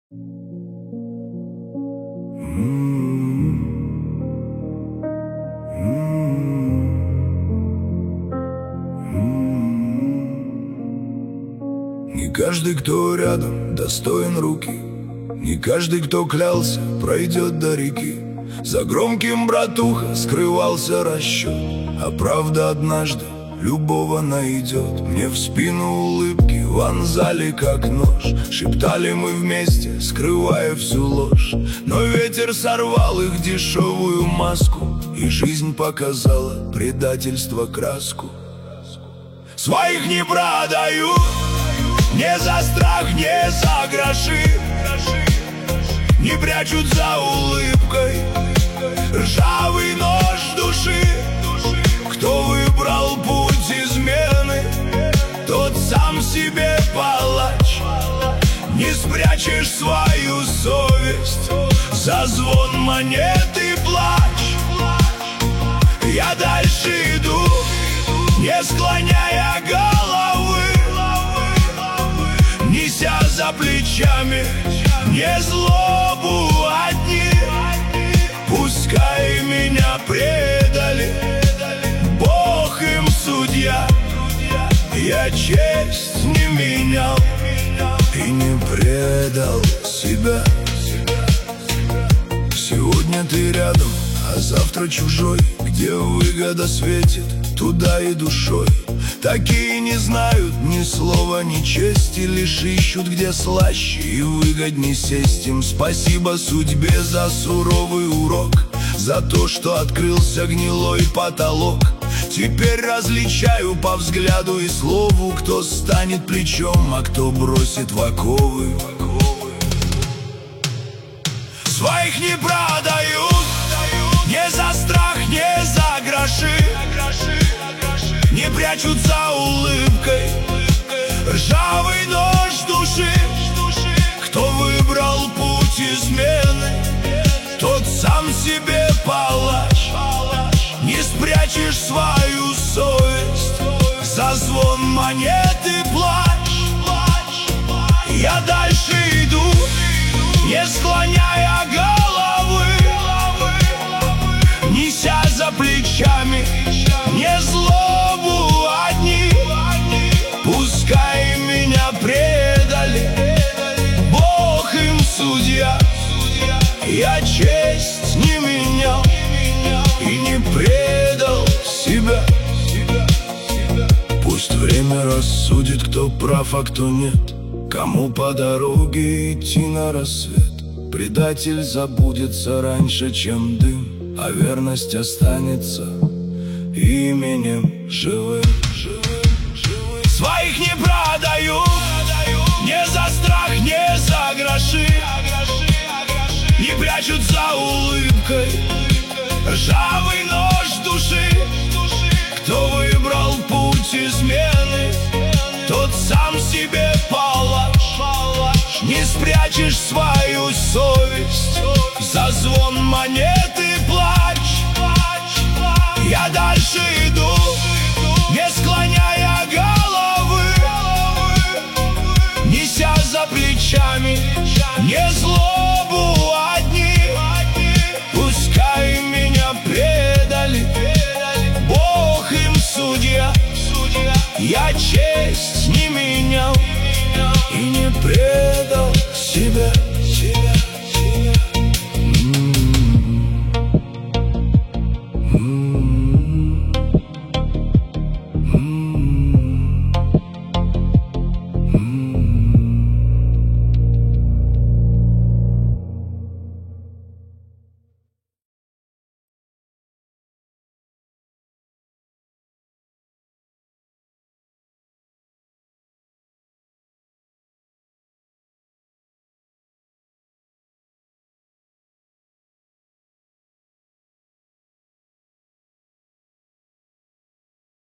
Не каждый, кто рядом, достоин руки. Не каждый, кто клялся, пройдет до реки. За громким, братуха, скрывался расчет, а правда однажды любого найдет. Мне в спину улыбки вонзали, как нож. Шептали мы вместе, скрывая всю ложь. Но ветер сорвал их дешевую маску, и жизнь показала предательство краску. Своих не продают, не за страх, не за гроши. Не прячут за улыбкой ржавый нож души. Кто выбрал путь измены, тот сам себе палач. Не спрячешь свою совесть за звон монет и плач. Я дальше иду, не склоняя головы, неся за плечами не злобу одни. Пускай меня предали, Бог им судья. Я честь не менял и не предал себя. Сегодня ты рядом, а завтра чужой. Где выгода светит, туда и душой. Такие не знают ни слова, ни чести, лишь ищут, где слаще и выгодней сесть им. Спасибо судьбе за суровый урок, за то, что открылся гнилой потолок. Теперь различаю по взгляду и слову, кто станет плечом, а кто бросит в оковы. Своих не продают, не за страх, не за гроши. Не прячут за улыбкой ржавый нож души. Кто выбрал путь измены, тот сам себе палач. Не спрячешь свою совесть за звон монет и плач. Я дальше иду, не склоняя головы, неся за плечами не злобу одни. Пускай меня предали, Бог им судья. Я честь не менял и не предал себя. Пусть время рассудит, кто прав, а кто нет. Кому по дороге идти на рассвет. Предатель забудется раньше, чем дым, а верность останется именем живым. Своих не продают, не за страх, не за гроши. Не прячут за улыбкой ржавый нож души. Кто выбрал путь измены, тот сам себе палач. Не спрячешь свою совесть за звон монет и плач. Я дальше